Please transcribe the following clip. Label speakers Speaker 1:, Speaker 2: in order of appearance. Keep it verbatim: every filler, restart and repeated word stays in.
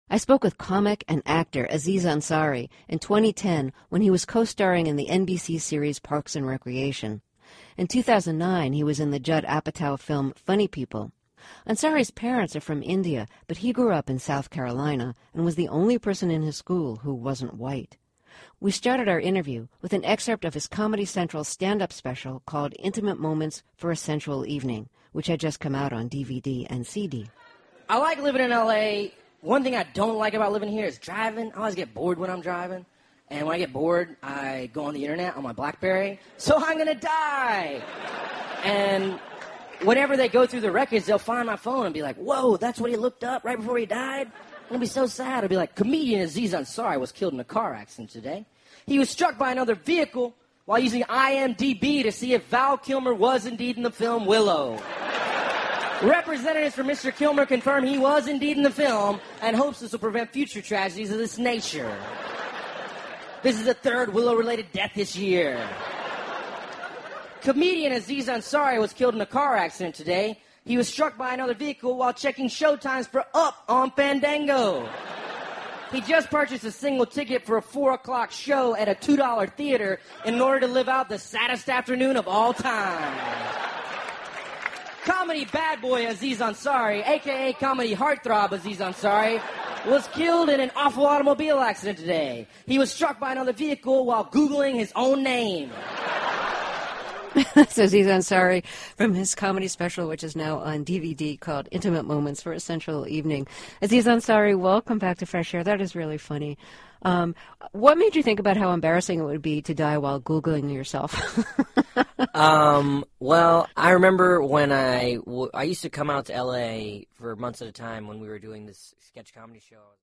Speaker 1: I spoke with comic and actor Aziz Ansari in twenty ten when he was co-starring in the N B C series Parks and Recreation. In two thousand nine, he was in the Judd Apatow film Funny People. Ansari's parents are from India, but he grew up in South Carolina and was the only person in his school who wasn't white. We started our interview with an excerpt of his Comedy Central stand-up special called Intimate Moments for a Sensual Evening, which had just come out on D V D and C D.
Speaker 2: I like living in L A. One thing I don't like about living here is driving. I always get bored when I'm driving. And when I get bored, I go on the internet on my BlackBerry. So I'm going to die. And whenever they go through the records, they'll find my phone and be like, whoa, that's what he looked up right before he died? It'll be so sad. It'll be like, comedian Aziz Ansari was killed in a car accident today. He was struck by another vehicle while using I M D B to see if Val Kilmer was indeed in the film Willow. Representatives for Mister Kilmer confirm he was indeed in the film and hopes this will prevent future tragedies of this nature. This is the third Willow-related death this year. Comedian Aziz Ansari was killed in a car accident today. He was struck by another vehicle while checking showtimes for Up on Fandango. He just purchased a single ticket for a four o'clock show at a two dollar theater in order to live out the saddest afternoon of all time. Comedy bad boy Aziz Ansari, a k a comedy heartthrob Aziz Ansari, was killed in an awful automobile accident today. He was struck by another vehicle while Googling his own name.
Speaker 1: That's Aziz Ansari from his comedy special, which is now on D V D, called Intimate Moments for a Sensual Evening. Aziz Ansari, welcome back to Fresh Air. That is really funny. Um, what made you think about how embarrassing it would be to die while Googling yourself?
Speaker 2: um, well, I remember when I, w- I used to come out to L A for months at a time when we were doing this sketch comedy show.